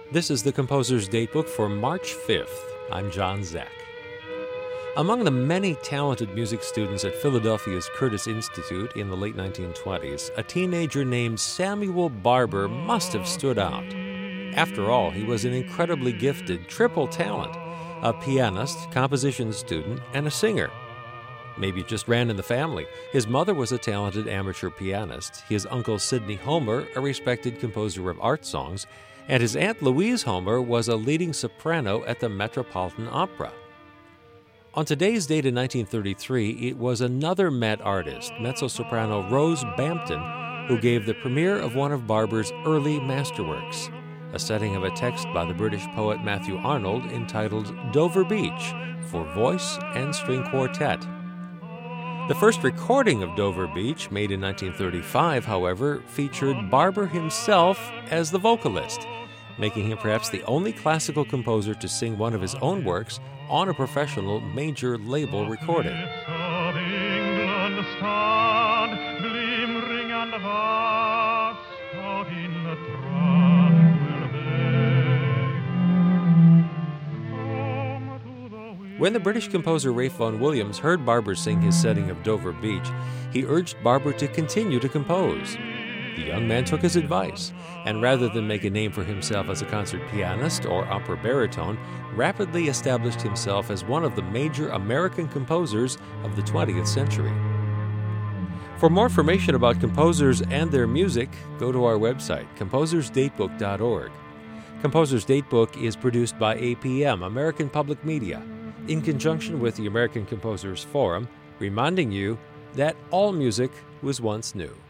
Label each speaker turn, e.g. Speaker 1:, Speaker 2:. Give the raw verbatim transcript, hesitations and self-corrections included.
Speaker 1: This is the Composer's Datebook for March fifth. I'm John Zach. Among the many talented music students at Philadelphia's Curtis Institute in the late nineteen twenties, a teenager named Samuel Barber must have stood out. After all, he was an incredibly gifted triple talent, a pianist, composition student, and a singer. Maybe it just ran in the family. His mother was a talented amateur pianist, his uncle Sidney Homer, a respected composer of art songs, and his aunt Louise Homer was a leading soprano at the Metropolitan Opera. On today's date in nineteen thirty-three, it was another Met artist, mezzo-soprano Rose Bampton, who gave the premiere of one of Barber's early masterworks, a setting of a text by the British poet Matthew Arnold entitled Dover Beach for voice and string quartet. The first recording of Dover Beach, made in nineteen thirty-five, however, featured Barber himself as the vocalist, making him perhaps the only classical composer to sing one of his own works on a professional major label recording. When the British composer Ralph Vaughan Williams heard Barber sing his setting of Dover Beach, he urged Barber to continue to compose. The young man took his advice, and rather than make a name for himself as a concert pianist or opera baritone, rapidly established himself as one of the major American composers of the twentieth century. For more information about composers and their music, go to our website, composers datebook dot org. Composer's Datebook is produced by A P M, American Public Media, in conjunction with the American Composers Forum, reminding you that all music was once new.